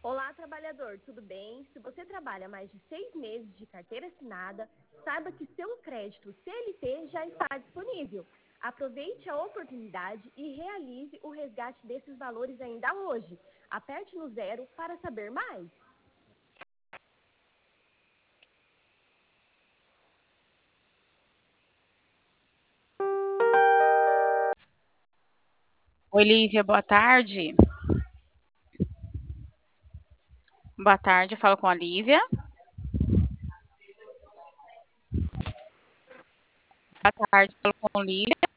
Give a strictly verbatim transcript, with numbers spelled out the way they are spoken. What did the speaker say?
Olá, trabalhador, tudo bem? Se você trabalha mais de seis meses de carteira assinada, saiba que seu crédito C L T já está disponível. Aproveite a oportunidade e realize o resgate desses valores ainda hoje. Aperte no zero para saber mais. Oi, Lívia, boa tarde. Boa tarde, falo com a Lívia. Boa tarde, falo com a Lívia.